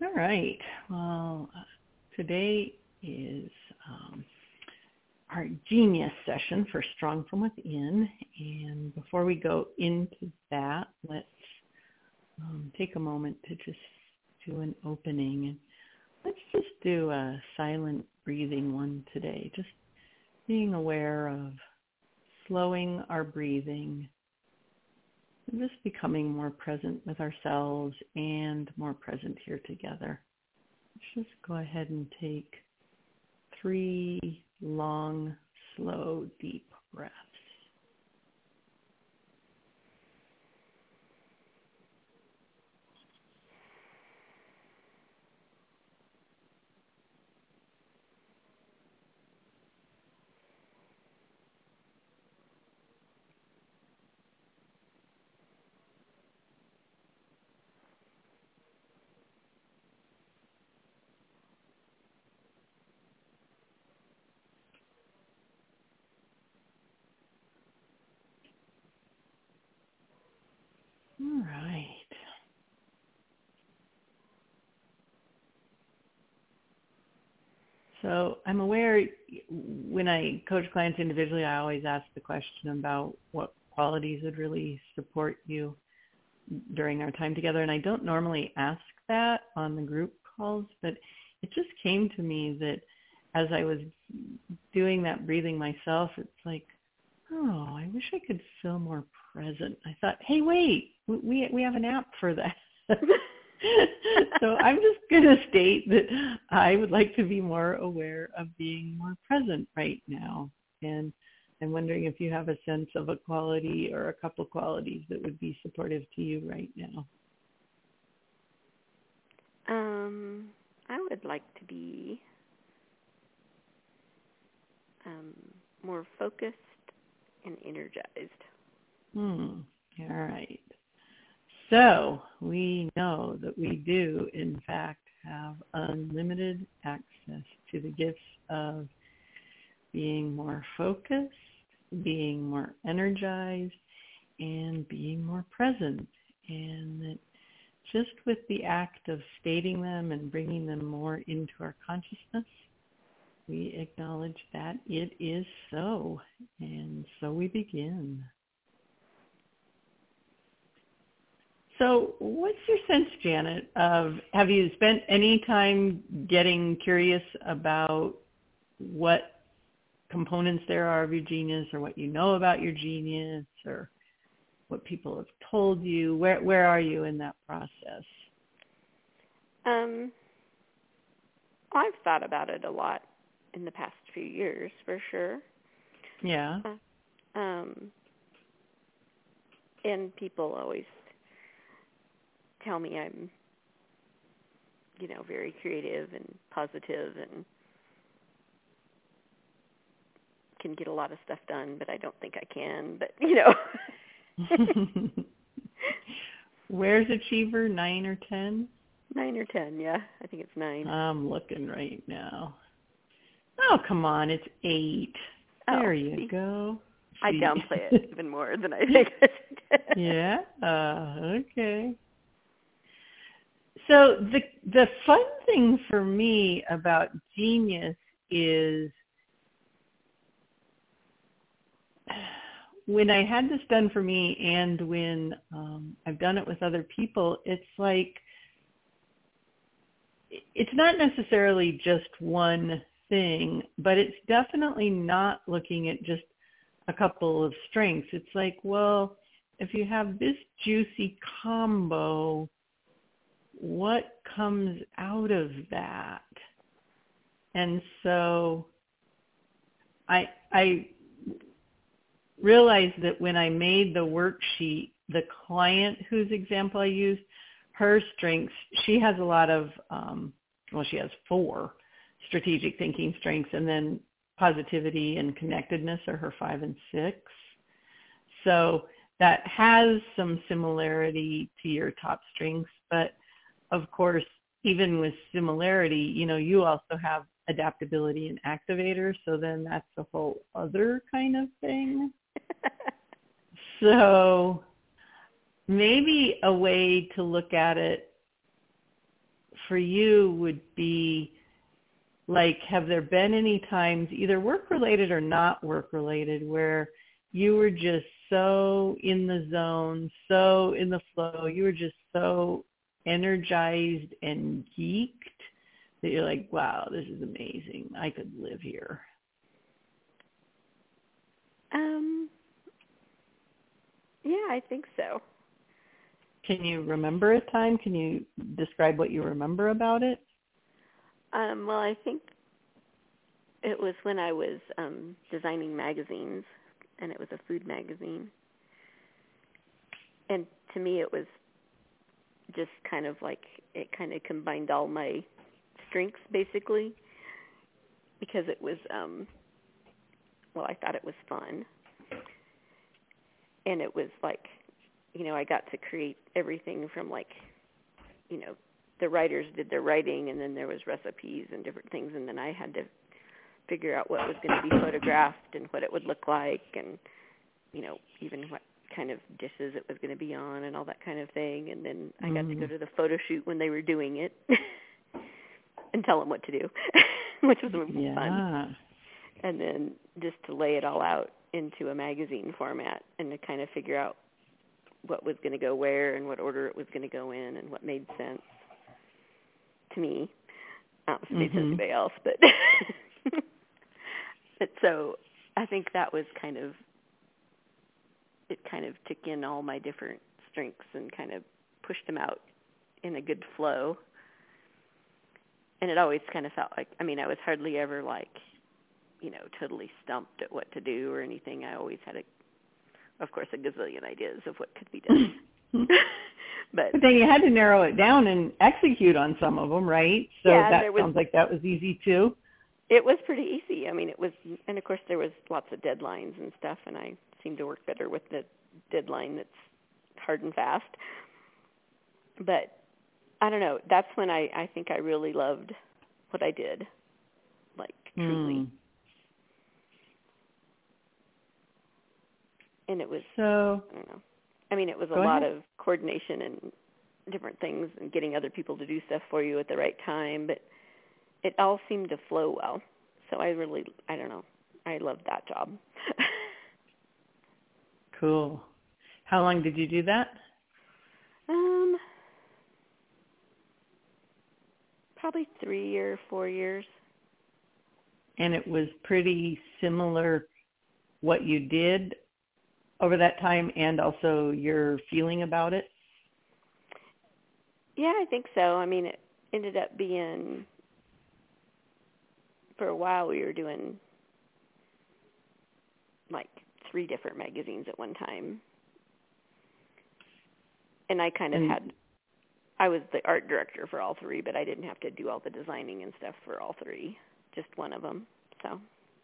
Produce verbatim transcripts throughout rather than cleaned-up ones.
All right. Well, uh, today is um, our genius session for Strong from Within. And before we go into that, let's um, take a moment to just do an opening. And let's just do a silent breathing one today, just being aware of slowing our breathing and just becoming more present with ourselves and more present here together. Let's just go ahead and take three long, slow, deep breaths. All right. So I'm aware when I coach clients individually, I always ask the question about what qualities would really support you during our time together. And I don't normally ask that on the group calls, but it just came to me that as I was doing that breathing myself, it's like, oh, I wish I could feel more present. I thought, hey, wait, we we have an app for that. So I'm just going to state that I would like to be more aware of being more present right now. And I'm wondering if you have a sense of a quality or a couple qualities that would be supportive to you right now. Um, I would like to be um, more focused and energized. Hmm. All right. So we know that we do, in fact, have unlimited access to the gifts of being more focused, being more energized, and being more present. And that just with the act of stating them and bringing them more into our consciousness, we acknowledge that it is so. And so we begin. So what's your sense, Janet, of have you spent any time getting curious about what components there are of your genius or what you know about your genius or what people have told you? Where where are you in that process? Um, I've thought about it a lot in the past few years, for sure. Yeah. Uh, um, and people always tell me I'm, you know, very creative and positive and can get a lot of stuff done, but I don't think I can. But, you know. Where's Achiever, nine or ten? Nine or ten, yeah. I think it's nine. I'm looking right now. Oh, come on, it's eight. There oh, you see, go. I See. downplay it even more than I think I should. Yeah, uh, okay. So the the fun thing for me about genius is when I had this done for me and when um, I've done it with other people, it's like it's not necessarily just one thing, but it's definitely not looking at just a couple of strengths. It's like, well, if you have this juicy combo, what comes out of that? And so I I realized that when I made the worksheet, the client whose example I used, her strengths, she has a lot of, um, well, she has four strategic thinking strengths, and then positivity and connectedness are her five and six. So that has some similarity to your top strengths, but of course, even with similarity, you know, you also have adaptability and activator, so then that's a whole other kind of thing. So maybe a way to look at it for you would be, like, have there been any times, either work-related or not work-related, where you were just so in the zone, so in the flow, you were just so energized and geeked that you're like, wow, this is amazing. I could live here. Um, yeah, I think so. Can you remember a time? Can you describe what you remember about it? Um, well, I think it was when I was um, designing magazines, and it was a food magazine. And to me, it was just kind of like, it kind of combined all my strengths, basically, because it was, um, well, I thought it was fun. And it was like, you know, I got to create everything from, like, you know, the writers did their writing, and then there was recipes and different things, and then I had to figure out what was going to be photographed and what it would look like, and, you know, even what kind of dishes it was going to be on and all that kind of thing. And then I got mm. to go to the photo shoot when they were doing it and tell them what to do, which was yeah. fun. And then just to lay it all out into a magazine format and to kind of figure out what was going to go where and what order it was going to go in and what made sense to me. I don't know if it made sense to anybody else, but, but so I think that was kind of, it kind of took in all my different strengths and kind of pushed them out in a good flow. And it always kind of felt like, I mean, I was hardly ever like, you know, totally stumped at what to do or anything. I always had a, of course, a gazillion ideas of what could be done. but, but then you had to narrow it down and execute on some of them, right? So yeah, that was, sounds like that was easy too. It was pretty easy. I mean, it was, and of course there was lots of deadlines and stuff, and I seem to work better with the deadline that's hard and fast. But I don't know. That's when I, I think I really loved what I did, like truly. Mm. And it was, so, I don't know. I mean, it was a Go lot ahead. of coordination and different things and getting other people to do stuff for you at the right time. But it all seemed to flow well. So I really, I don't know. I loved that job. Cool. How long did you do that? Um, probably three or four years. And it was pretty similar what you did over that time and also your feeling about it? Yeah, I think so. I mean, it ended up being, for a while we were doing like three different magazines at one time. And I kind of and, had, I was the art director for all three, but I didn't have to do all the designing and stuff for all three, just one of them. So.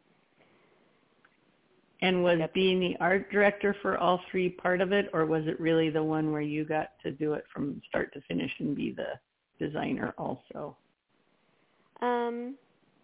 And was being the art director for all three part of it, or was it really the one where you got to do it from start to finish and be the designer also? Um,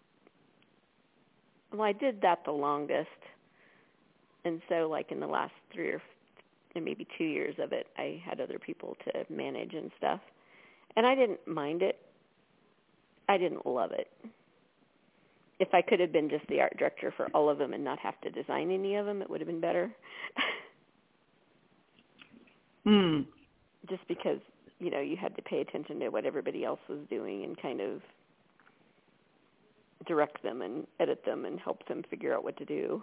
well, I did that the longest. And so like in the last three or maybe two years of it, I had other people to manage and stuff. And I didn't mind it. I didn't love it. If I could have been just the art director for all of them and not have to design any of them, it would have been better. Hmm. Just because, you know, you had to pay attention to what everybody else was doing and kind of direct them and edit them and help them figure out what to do.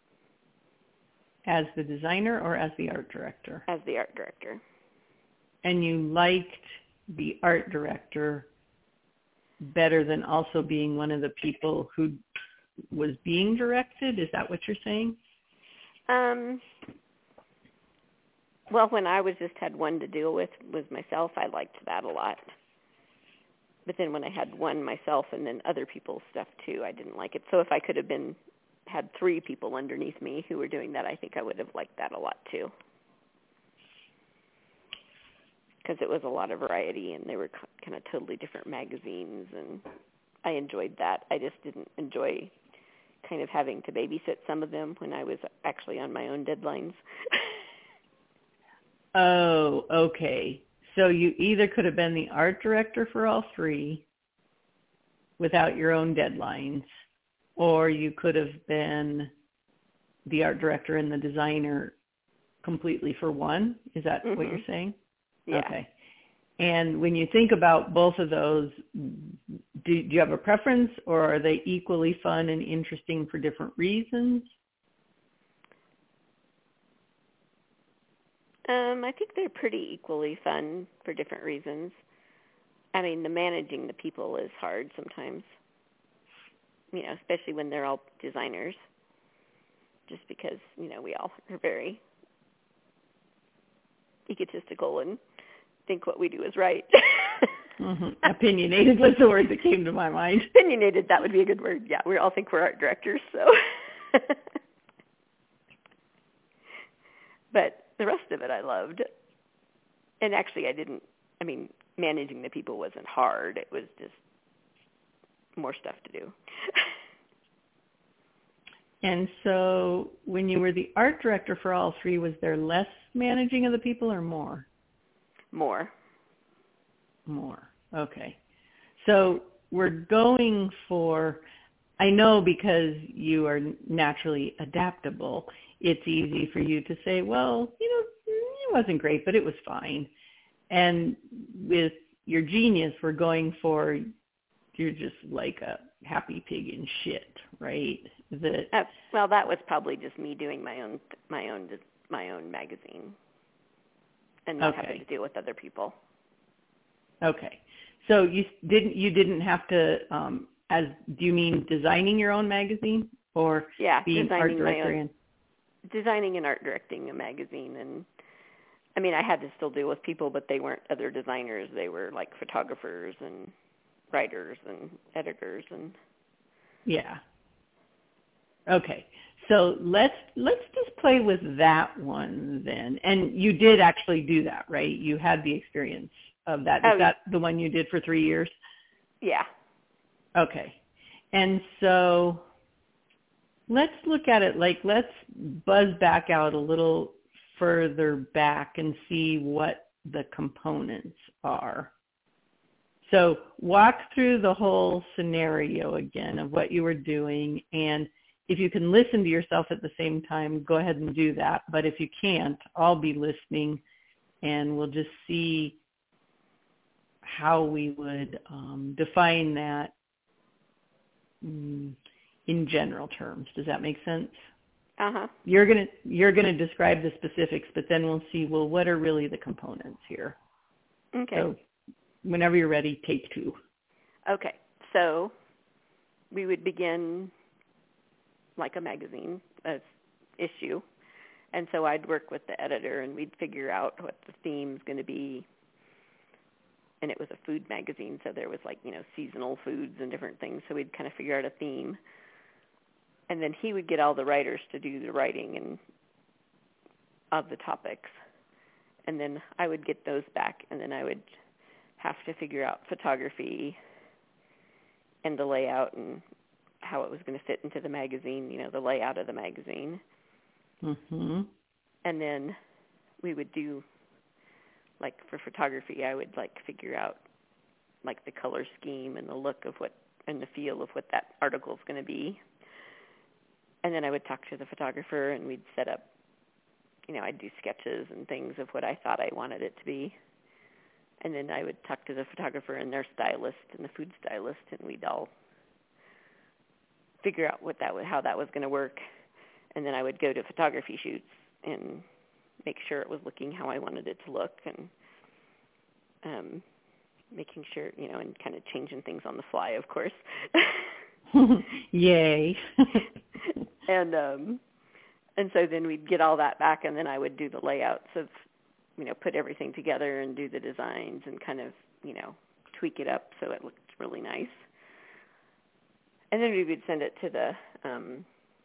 As the designer or as the art director? As the art director. And you liked the art director better than also being one of the people who was being directed? Is that what you're saying? Um, well, when I was just had one to deal with was myself, I liked that a lot. But then when I had one myself and then other people's stuff too, I didn't like it. So if I could have been had three people underneath me who were doing that, I think I would have liked that a lot too. Because it was a lot of variety, and they were kind of totally different magazines, and I enjoyed that. I just didn't enjoy kind of having to babysit some of them when I was actually on my own deadlines. Oh, okay. So you either could have been the art director for all three without your own deadlines, or you could have been the art director and the designer completely for one. Is that mm-hmm. what you're saying? Yeah. Okay. And when you think about both of those, do, do you have a preference, or are they equally fun and interesting for different reasons? Um, I think they're pretty equally fun for different reasons. I mean, the managing the people is hard sometimes, you know, especially when they're all designers, just because, you know, we all are very egotistical and think what we do is right. mm-hmm. Opinionated was the word that came to my mind. Opinionated, that would be a good word. Yeah, we all think we're art directors, so. But the rest of it I loved. And actually I didn't, I mean, managing the people wasn't hard. It was just more stuff to do. And so when you were the art director for all three, was there less managing of the people or more? More. More. Okay. So we're going for, I know because you are naturally adaptable, it's easy for you to say, well, you know, it wasn't great, but it was fine. And with your genius, we're going for, you're just like a happy pig in shit, right? That uh, well, that was probably just me doing my own, my own, my own magazine, and not okay. having to deal with other people. Okay, so you didn't, you didn't have to. Um, as do you mean designing your own magazine, or yeah, being art director? Own, designing and art directing a magazine, and I mean, I had to still deal with people, but they weren't other designers. They were like photographers and writers and editors and. Yeah. Okay, so let's let's just play with that one then. And you did actually do that, right? You had the experience of that. Is oh, that the one you did for three years? Yeah. Okay. And so let's look at it like, let's buzz back out a little further back and see what the components are. So walk through the whole scenario again of what you were doing, and if you can listen to yourself at the same time, go ahead and do that. But if you can't, I'll be listening, and we'll just see how we would um, define that mm, in general terms. Does that make sense? Uh-huh. You're gonna you're gonna describe the specifics, but then we'll see, well, what are really the components here? Okay. So whenever you're ready, take two. Okay. So we would begin like a magazine uh, issue. And so I'd work with the editor, and we'd figure out what the theme's going to be. And it was a food magazine, so there was like, you know, seasonal foods and different things. So we'd kind of figure out a theme. And then he would get all the writers to do the writing and of the topics. And then I would get those back, and then I would have to figure out photography and the layout and how it was going to fit into the magazine, you know, the layout of the magazine. Mm-hmm. And then we would do, like for photography, I would like figure out like the color scheme and the look of what, and the feel of what that article is going to be. And then I would talk to the photographer, and we'd set up, you know, I'd do sketches and things of what I thought I wanted it to be. And then I would talk to the photographer and their stylist and the food stylist, and we'd all figure out what that would, how that was going to work. And then I would go to photography shoots and make sure it was looking how I wanted it to look, and um, making sure, you know, and kind of changing things on the fly, of course. Yay. and um, and so then we'd get all that back, and then I would do the layouts of, you know, put everything together and do the designs and kind of, you know, tweak it up so it looked really nice. And then we would send it to the um,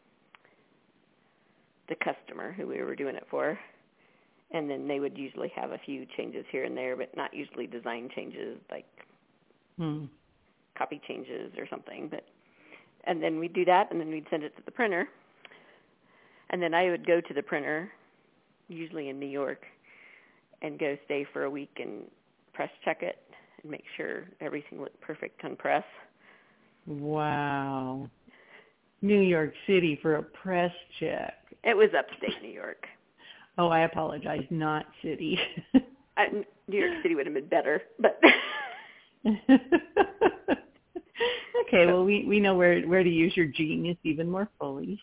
the customer who we were doing it for, and then they would usually have a few changes here and there, but not usually design changes, like hmm. copy changes or something. But and then we'd do that, and then we'd send it to the printer, and then I would go to the printer, usually in New York, and go stay for a week and press check it and make sure everything looked perfect on press. Wow. New York City for a press check. It was upstate New York. Oh, I apologize, not city. I, New York City would have been better, but okay, well, we, we know where, where to use your genius even more fully.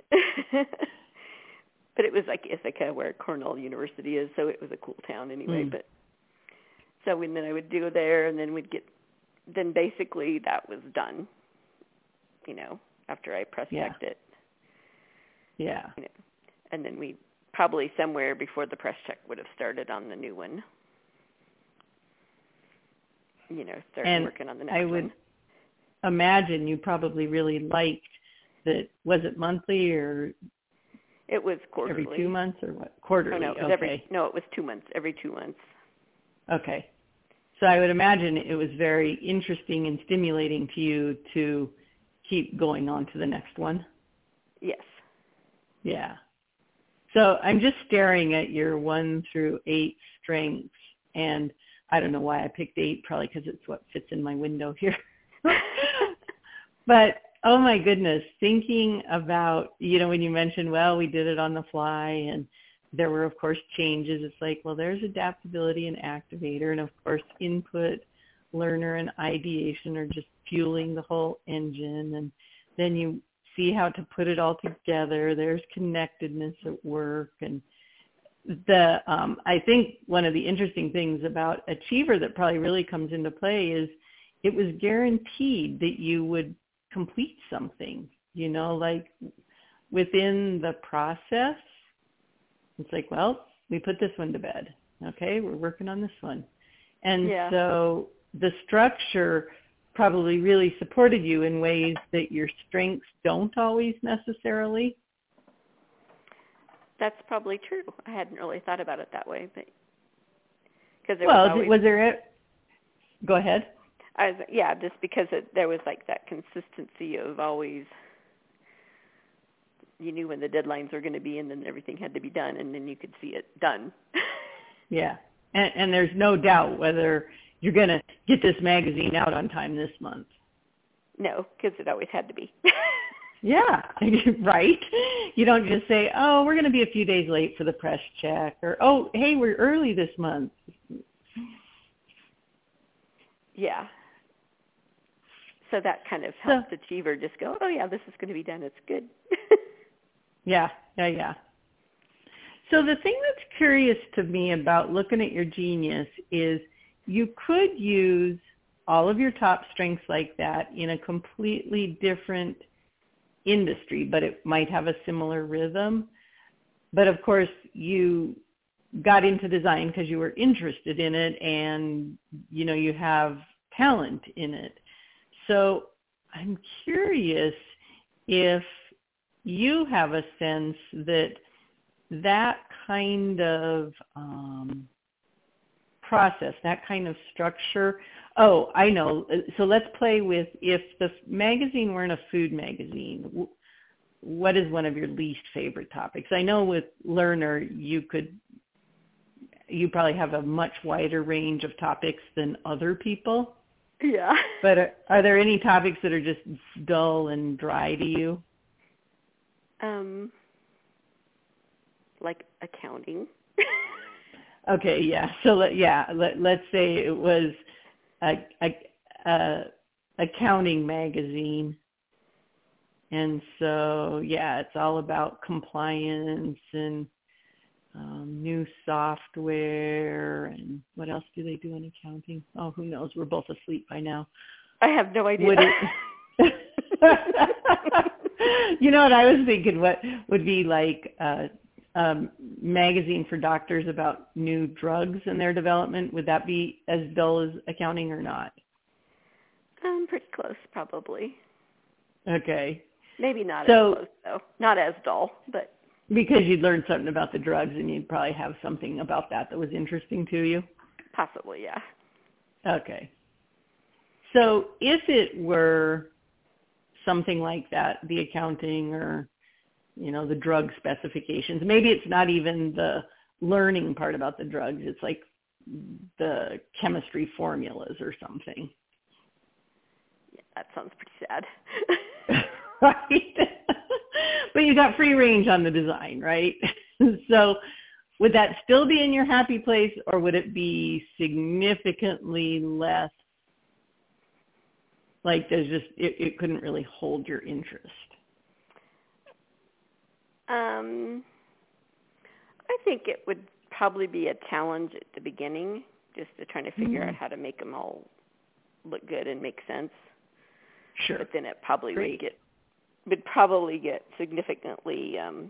But it was like Ithaca, where Cornell University is, so it was a cool town anyway. Mm. But so and then I would do there, and then we'd get, then basically that was done, you know, after I press checked yeah. it. Yeah. You know, and then we probably somewhere before the press check would have started on the new one. You know, started and working on the next I would one. Imagine you probably really liked that. Was it monthly or? It was quarterly. Every two months or what? Quarterly. Oh, no, it was okay. every, no, it was two months. Every two months. Okay. So I would imagine it was very interesting and stimulating to you to keep going on to the next one. Yes. Yeah. So I'm just staring at your one through eight strengths, and I don't know why I picked eight, probably because it's what fits in my window here. But oh my goodness, thinking about, you know, when you mentioned, well, we did it on the fly and there were, of course, changes. It's like, well, there's adaptability and activator, and of course, input, learner, and ideation are just fueling the whole engine. And then you see how to put it all together. There's connectedness at work. And the um, I think one of the interesting things about Achiever that probably really comes into play is it was guaranteed that you would complete something, you know, like within the process. It's like, well, we put this one to bed. Okay, we're working on this one. And yeah. so the structure probably really supported you in ways that your strengths don't always necessarily. That's probably true. I hadn't really thought about it that way, but because there well, was always, was there? A, go ahead. I was, yeah, just because it, there was like that consistency of always, you knew when the deadlines were going to be, and then everything had to be done, and then you could see it done. Yeah, and, and there's no doubt whether you're going to get this magazine out on time this month. No, because it always had to be. Yeah, right. You don't just say, oh, we're going to be a few days late for the press check, or, oh, hey, we're early this month. Yeah. So that kind of helped so, Achiever just go, oh, yeah, this is going to be done. It's good. yeah, yeah, yeah. So the thing that's curious to me about looking at your genius is you could use all of your top strengths like that in a completely different industry, but it might have a similar rhythm. But of course, you got into design because you were interested in it, and you know you have talent in it. So I'm curious if you have a sense that that kind of um, process, that kind of structure. Oh, I know. So let's play with, if the magazine weren't a food magazine, what is one of your least favorite topics? I know with Learner, you could, you probably have a much wider range of topics than other people. Yeah. But are, are there any topics that are just dull and dry to you? Um, like accounting. Okay, yeah. So let, yeah, let, let's say it was a, a, a accounting magazine. And so, yeah, it's all about compliance and um, new software, and what else do they do in accounting? Oh, who knows? We're both asleep by now. I have no idea. Would it, you know what I was thinking? What would be like a, a magazine for doctors about new drugs and their development? Would that be as dull as accounting or not? Um, pretty close, probably. Okay. Maybe not so, as close, though. Not as dull, but. Because you'd learned something about the drugs, and you'd probably have something about that that was interesting to you? Possibly, yeah. Okay. So if it were something like that, the accounting or, you know, the drug specifications, maybe it's not even the learning part about the drugs. It's like the chemistry formulas or something. Yeah, that sounds pretty sad. Right? But you got free range on the design, right? So would that still be in your happy place, or would it be significantly less? Like there's just, it, it couldn't really hold your interest. Um, I think it would probably be a challenge at the beginning, just to trying to figure mm-hmm. out how to make them all look good and make sense. Sure. But then it probably Great. would get would probably get significantly um,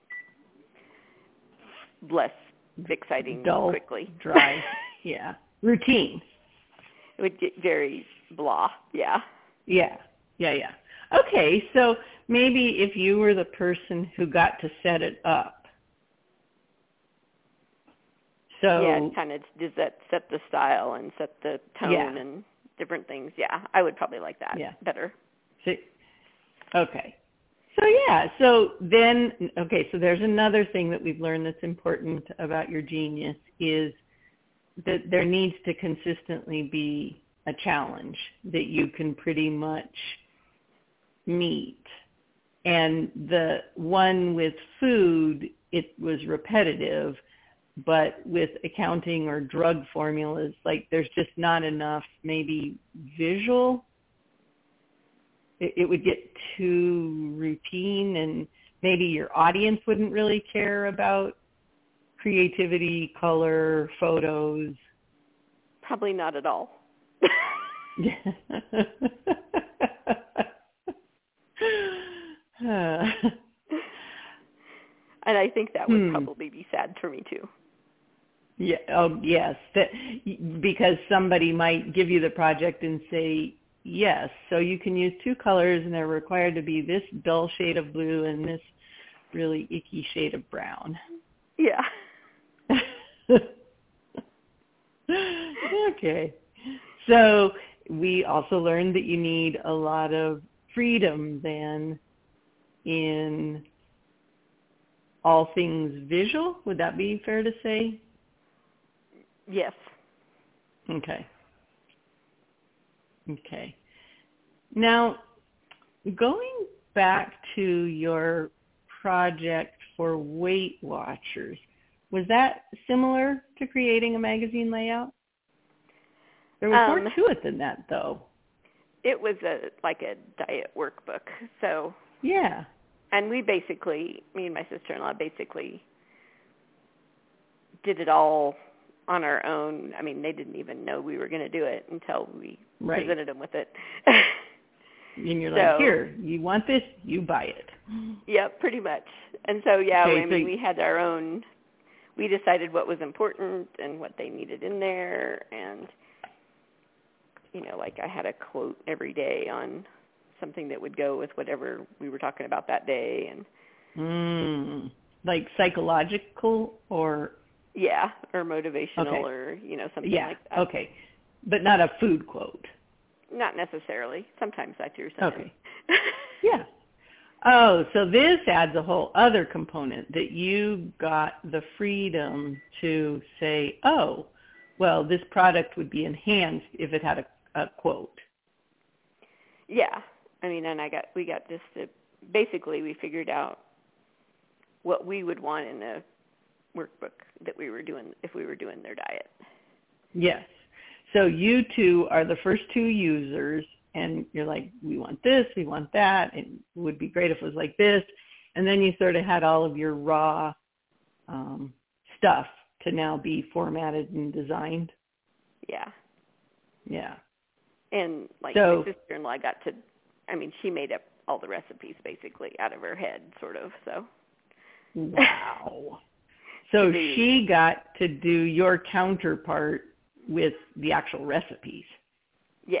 less exciting dull, quickly. Dry. Yeah. Routine. It would get very blah. Yeah. Yeah. Yeah. Yeah. Okay. So maybe if you were the person who got to set it up. So yeah, kind of does that set the style and set the tone yeah. and different things. Yeah, I would probably like that yeah. better. So, okay. So yeah, so then, okay, so there's another thing that we've learned that's important about your genius is that there needs to consistently be a challenge that you can pretty much meet. And the one with food, it was repetitive, but with accounting or drug formulas, like there's just not enough maybe visual. It, it would get too routine, and maybe your audience wouldn't really care about creativity, color, photos. Probably not at all. And I think that would hmm. probably be sad for me too. Yeah. Oh, yes. That, because somebody might give you the project and say, yes, so you can use two colors and they're required to be this dull shade of blue and this really icky shade of brown. Yeah. Okay. So we also learned that you need a lot of freedom then in all things visual. Would that be fair to say? Yes. Okay. Okay. Now, going back to your project for Weight Watchers, was that similar to creating a magazine layout? There was um, more to it than that, though. It was a like a diet workbook. So yeah. And we basically, me and my sister-in-law basically did it all on our own. I mean, they didn't even know we were going to do it until we right. presented them with it. And you're so, like, here, you want this, you buy it. Yeah, pretty much. And so, yeah, okay, I mean, so we had our own, we decided what was important and what they needed in there. And, you know, like I had a quote every day on something that would go with whatever we were talking about that day. And mm, like psychological or? Yeah, or motivational okay. or, you know, something yeah. like that. Okay, but not a food quote. Not necessarily. Sometimes I threw something. Okay. Yeah. Oh, so this adds a whole other component that you got the freedom to say, oh, well, this product would be enhanced if it had a, a quote. Yeah. I mean, and I got, we got just to, basically we figured out what we would want in a workbook that we were doing if we were doing their diet. Yes. So you two are the first two users, and you're like, we want this, we want that, and it would be great if it was like this. And then you sort of had all of your raw um, stuff to now be formatted and designed. Yeah. Yeah. And like so, my sister-in-law got to, I mean, she made up all the recipes basically out of her head, sort of. So. Wow. So she got to do your counterpart with the actual recipes. Yeah.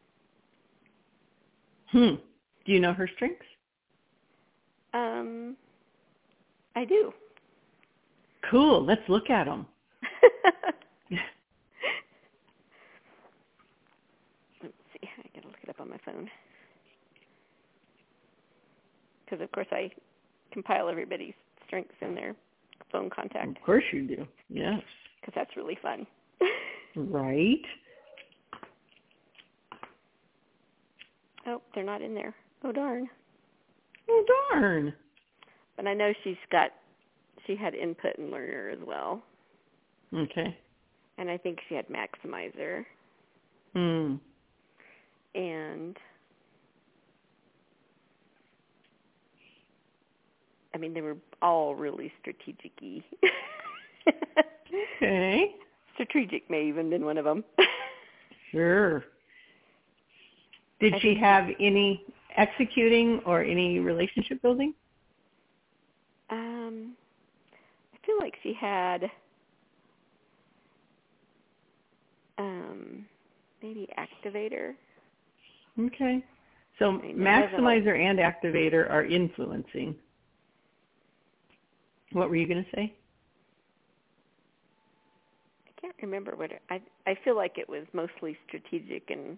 Hmm. Do you know her strengths? Um, I do. Cool. Let's look at them. Let's see. I gotta look it up on my phone. Because of course I compile everybody's strengths in their phone contact. Of course you do. Yes. Because that's really fun. Right? Oh, they're not in there. Oh, darn. Oh, darn. But I know she's got, she had input and learner as well. Okay. And I think she had maximizer. Hmm. And, I mean, they were all really strategic-y. Okay. Strategic may even been one of them. Sure. Did I she think have any executing or any relationship building? Um, I feel like she had um, maybe activator. Okay. So I mean, maximizer and activator are influencing. What were you going to say? I can't remember what it, I I feel like it was mostly strategic and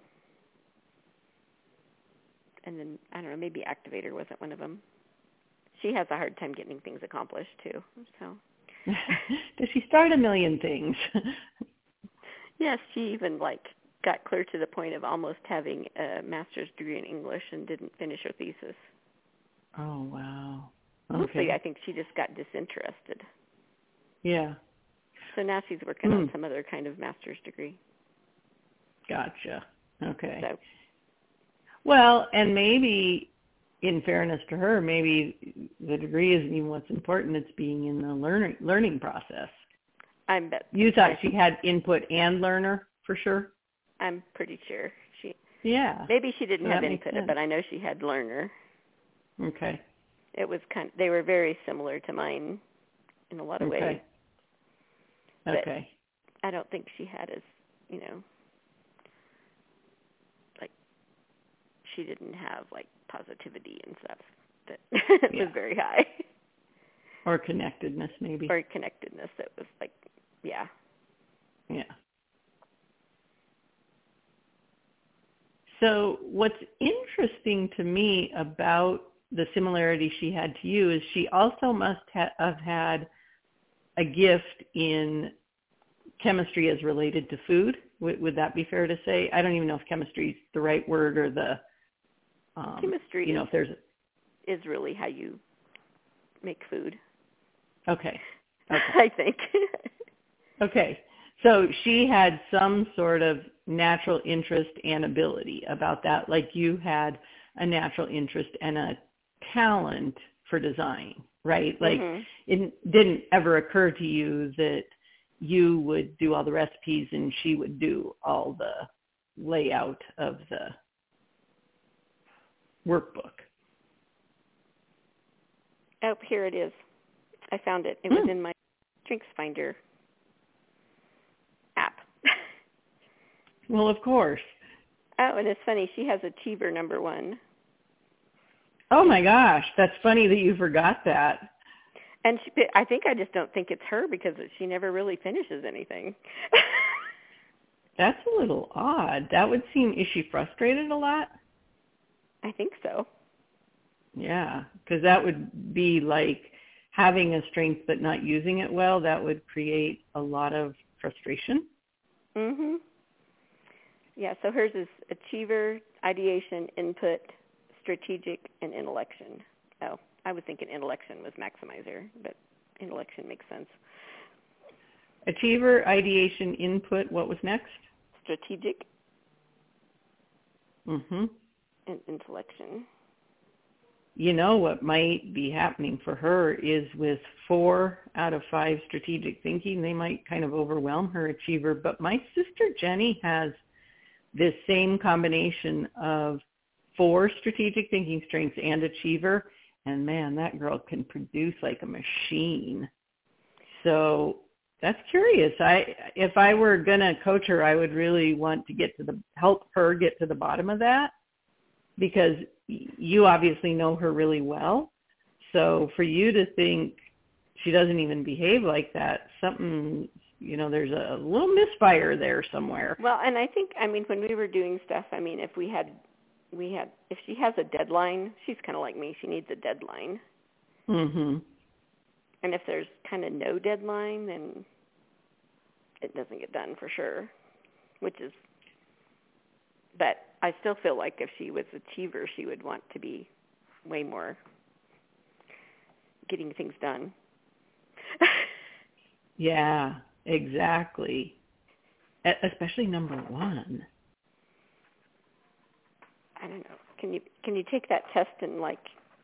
and then I don't know, maybe activator wasn't one of them. She has a hard time getting things accomplished too. So does she start a million things? yes, she even like got clear to the point of almost having a master's degree in English and didn't finish her thesis. Oh wow. Okay. Mostly, I think she just got disinterested. Yeah. So now she's working mm. on some other kind of master's degree. Gotcha. Okay. So. Well, and maybe, in fairness to her, maybe the degree isn't even what's important. It's being in the learning learning process. I'm bet. You thought she had input and learner for sure? I'm pretty sure she. Yeah. Maybe she didn't So have that makes input, sense. but I know she had learner. Okay. It was kind. They were very similar to mine in a lot of Okay. ways. Okay. But I don't think she had as, you know, like she didn't have like positivity and stuff that Yeah. was very high. Or connectedness, maybe. Or connectedness that was like, yeah. Yeah. So what's interesting to me about the similarity she had to you is she also must ha- have had a gift in chemistry as related to food. Would, would that be fair to say? I don't even know if chemistry is the right word or the, um, Chemistry you know, is, if there's a, is really how you make food. okay. Okay. I think. Okay. So she had some sort of natural interest and ability about that, like you had a natural interest and a talent for design, right? Like mm-hmm. it didn't ever occur to you that you would do all the recipes and she would do all the layout of the workbook. Oh, here it is. I found it. It was Hmm. in my Strengths Finder app. Well, of course. Oh, and it's funny. She has Achiever number one. Oh my gosh, that's funny that you forgot that. And she, I think I just don't think it's her because she never really finishes anything. That's a little odd. That would seem, is she frustrated a lot? I think so. Yeah, because that would be like having a strength but not using it well. That would create a lot of frustration. Mhm. Yeah, so hers is Achiever, Ideation, Input, Strategic, and Intellection. Oh, I was thinking Intellection was Maximizer, but Intellection makes sense. Achiever, Ideation, Input, what was next? Strategic Mm-hmm. and Intellection. You know what might be happening for her is with four out of five strategic thinking, they might kind of overwhelm her Achiever. But my sister Jenny has this same combination of four strategic thinking strengths and Achiever, and man, that girl can produce like a machine. So that's curious. I if I were gonna coach her, I would really want to get to the help her get to the bottom of that, because you obviously know her really well. So for you to think she doesn't even behave like that, something, you know, there's a little misfire there somewhere. Well, and I think, I mean, when we were doing stuff, I mean, if we had, we had, if she has a deadline, she's kind of like me. She needs a deadline. Mm-hmm. And if there's kind of no deadline, then it doesn't get done for sure. which is, but I still feel like if she was an achiever, she would want to be way more getting things done. Yeah, exactly. E- especially number one. I don't know. Can you can you take that test and like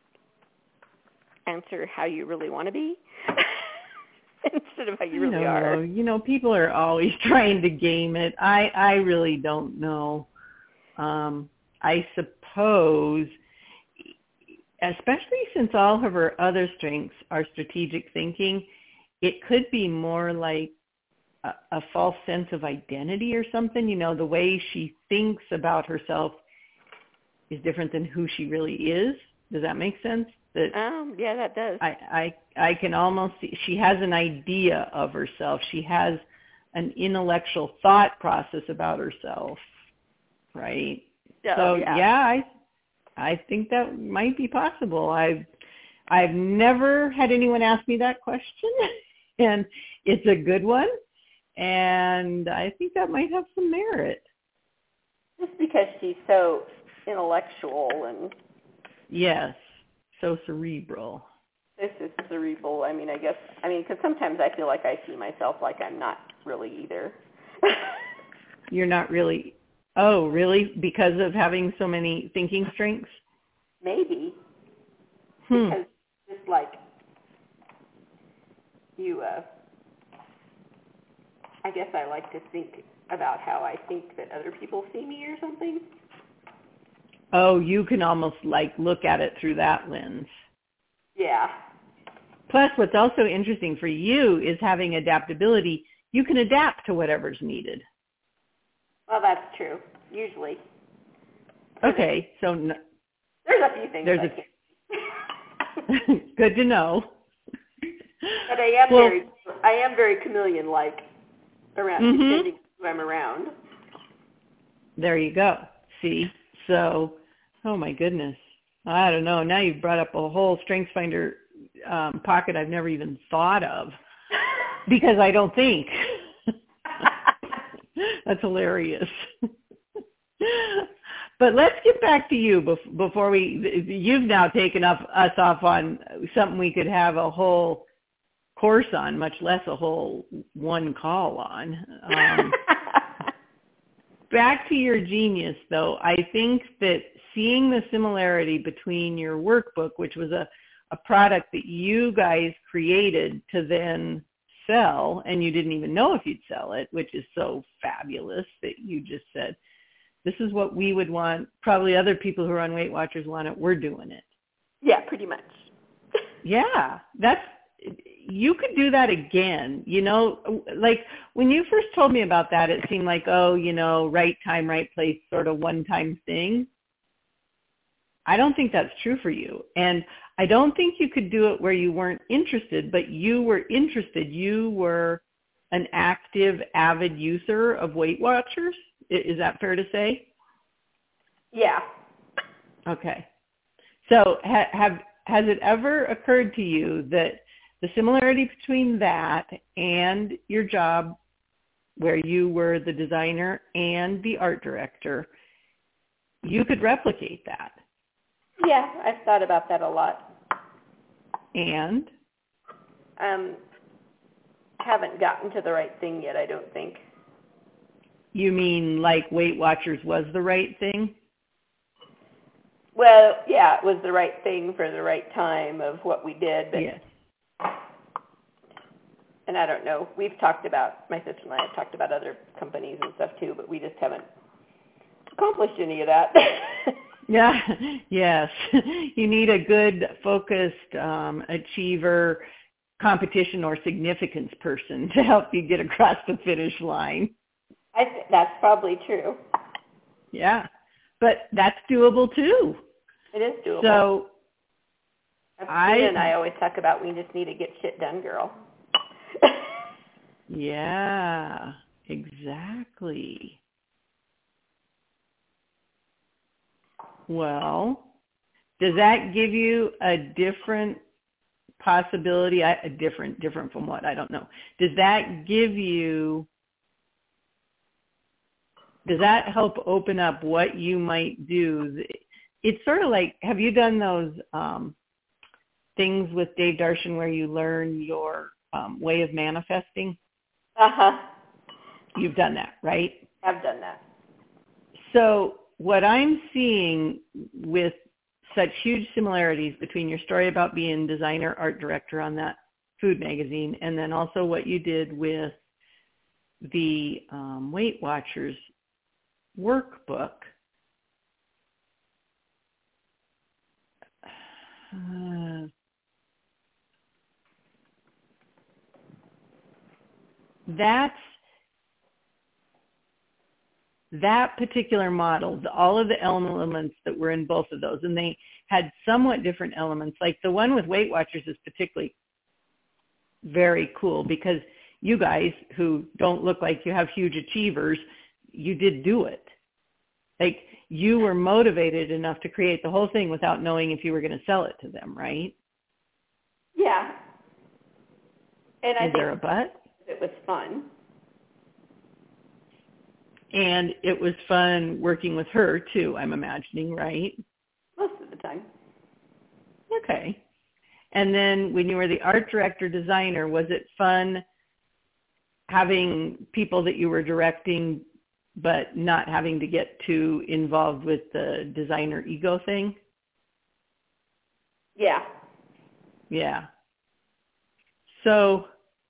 answer how you really want to be instead of how you really I don't are? know. You know, people are always trying to game it. I I really don't know. Um, I suppose, especially since all of her other strengths are strategic thinking, it could be more like a, a false sense of identity or something. You know, the way she thinks about herself is different than who she really is. Does that make sense? That Um, yeah, that does. I, I, I can almost see, she has an idea of herself. She has an intellectual thought process about herself, right? Oh, So yeah. yeah, I, I think that might be possible. I've, I've never had anyone ask me that question, and it's a good one, and I think that might have some merit. Just because she's so intellectual and Yes, so cerebral. this is cerebral. I mean, I guess, I mean, because sometimes I feel like I see myself like I'm not really either. You're not really, oh, really? Because of having so many thinking strengths? Maybe. Hmm. Because it's like you, uh, I guess I like to think about how I think that other people see me or something. Oh, you can almost like look at it through that lens. Yeah. Plus, what's also interesting for you is having adaptability. You can adapt to whatever's needed. Well, that's true, usually. Okay, so n- There's a few things there's I a can't. good to know. But I am Well, very, I am very chameleon-like around, mm-hmm. depending who I'm around. There you go. See? So, oh my goodness. I don't know. Now you've brought up a whole StrengthsFinder um, pocket I've never even thought of because I don't think. That's hilarious. But let's get back to you before we, you've now taken up, us off on something we could have a whole course on, much less a whole one call on. Um, back to your genius, though, I think that seeing the similarity between your workbook, which was a, a product that you guys created to then sell, and you didn't even know if you'd sell it, which is so fabulous that you just said, this is what we would want. Probably other people who are on Weight Watchers want it. We're doing it. Yeah, pretty much. Yeah, that's, you could do that again. You know, like when you first told me about that, it seemed like, oh, you know, right time, right place, sort of one-time thing. I don't think that's true for you. And I don't think you could do it where you weren't interested, but you were interested. You were an active, avid user of Weight Watchers. Is that fair to say? Yeah. Okay. So ha- have has it ever occurred to you that the similarity between that and your job where you were the designer and the art director, you could replicate that? Yeah, I've thought about that a lot. And? Um, haven't gotten to the right thing yet, I don't think. You mean like Weight Watchers was the right thing? Well, yeah, it was the right thing for the right time of what we did. But, yes. And I don't know. We've talked about, my sister and I have talked about other companies and stuff too, but we just haven't accomplished any of that. Yeah, yes. You need a good, focused um, achiever, competition or significance person to help you get across the finish line. I th- that's probably true. Yeah, but that's doable too. It is doable. So I, and I always talk about we just need to get shit done, girl. Yeah, exactly. Well, does that give you a different possibility? A different, different from what? I don't know. Does that give you Does that help open up what you might do? It's sort of like, have you done those um, things with Dave Darshan where you learn your um, way of manifesting? Uh-huh. You've done that, right? I've done that. So what I'm seeing with such huge similarities between your story about being designer, art director on that food magazine, and then also what you did with the um, Weight Watchers workbook. Uh, that's that particular model, the, all of the elements that were in both of those, and they had somewhat different elements. Like the one with Weight Watchers is particularly very cool because you guys who don't look like you have huge achievers, you did do it. Like you were motivated enough to create the whole thing without knowing if you were going to sell it to them, right? Yeah. And I Is think there a but? it was fun. And it was fun working with her too, I'm imagining, right? Most of the time. Okay. And then when you were the art director designer, was it fun having people that you were directing but not having to get too involved with the designer ego thing? Yeah. Yeah. So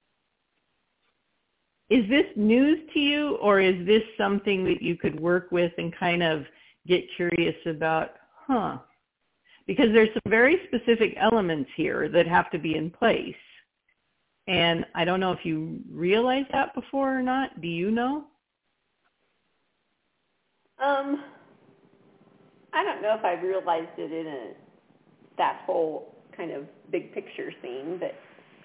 is this news to you, or is this something that you could work with and kind of get curious about, huh? Because there's some very specific elements here that have to be in place. And I don't know if you realized that before or not. Do you know? Um, I don't know if I realized it in a, that whole kind of big picture scene, but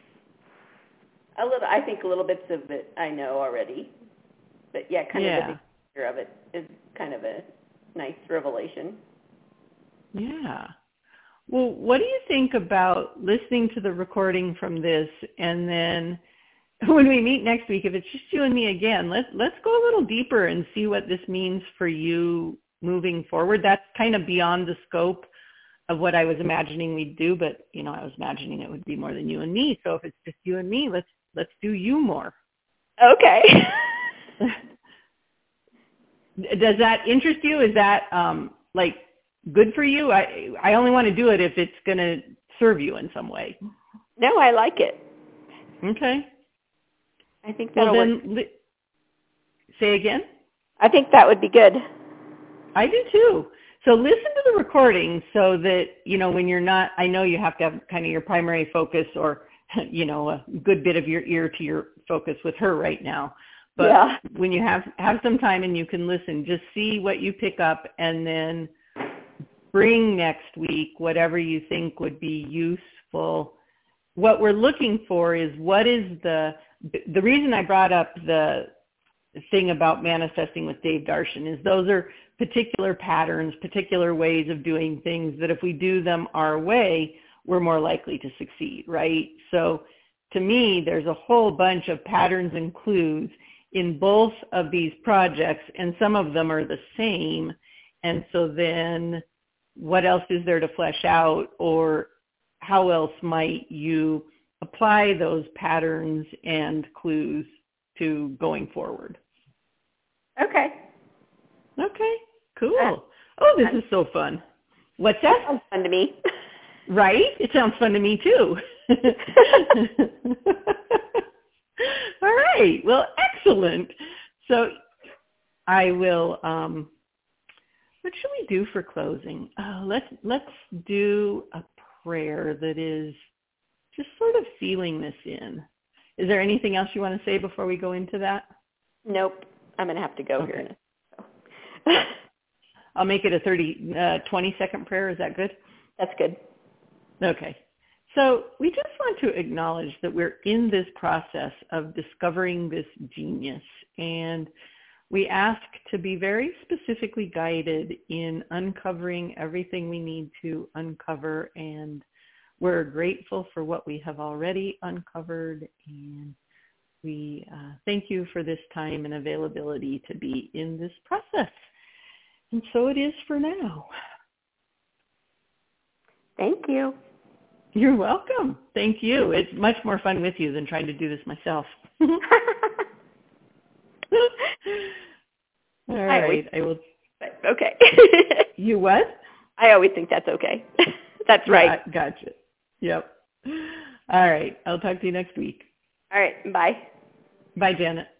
a little, I think a little bits of it I know already. But yeah, kind yeah. of the big picture of it is kind of a nice revelation. Yeah. Well, what do you think about listening to the recording from this, and then when we meet next week, if it's just you and me again, let's let's go a little deeper and see what this means for you moving forward. That's kind of beyond the scope of what I was imagining we'd do, but you know, I was imagining it would be more than you and me. So if it's just you and me, let's let's do you more. Okay. Does that interest you? Is that um, like good for you? I I only want to do it if it's going to serve you in some way. No, I like it. Okay. I think that'll well, then, work. Li- say again? I think that would be good. I do too. So listen to the recording so that, you know, when you're not, I know you have to have kind of your primary focus or, you know, a good bit of your ear to your focus with her right now. But yeah. when you have, have some time and you can listen, just see what you pick up and then bring next week whatever you think would be useful. What we're looking for is what is the, the reason I brought up the thing about manifesting with Dave Darshan is those are particular patterns, particular ways of doing things that if we do them our way, we're more likely to succeed, right? So to me, there's a whole bunch of patterns and clues in both of these projects, and some of them are the same. And so then what else is there to flesh out, or how else might you apply those patterns and clues to going forward? Okay. Okay, cool. Oh, this is so fun. What's that? That sounds fun to me. Right? It sounds fun to me too. All right. Well, excellent. So I will, um, what should we do for closing? Uh, let's, let's do a prayer that is just sort of sealing this in. Is there anything else you want to say before we go into that? Nope. I'm going to have to go Okay. here. So. I'll make it a thirty, uh, twenty second prayer. Is that good? That's good. Okay. So we just want to acknowledge that we're in this process of discovering this genius, and we ask to be very specifically guided in uncovering everything we need to uncover, and we're grateful for what we have already uncovered, and we uh, thank you for this time and availability to be in this process. And so it is for now. Thank you. You're welcome. Thank you. It's much more fun with you than trying to do this myself. All right. I, always, I will. Okay. You what? I always think that's okay. That's right. Yeah, gotcha. Yep. All right. I'll talk to you next week. All right. Bye. Bye, Janet.